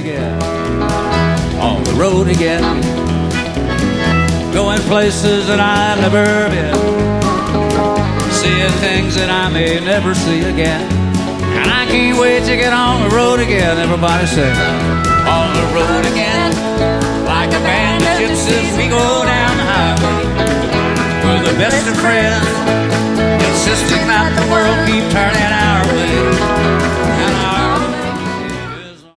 again. On the road again. Going places that I've never been. Seeing things that I may never see again. And I can't wait to get on the road again. Everybody say, on the road again. Like a band of gypsies, we go down the highway. We're the best of friends, insisting that the world keep turning out.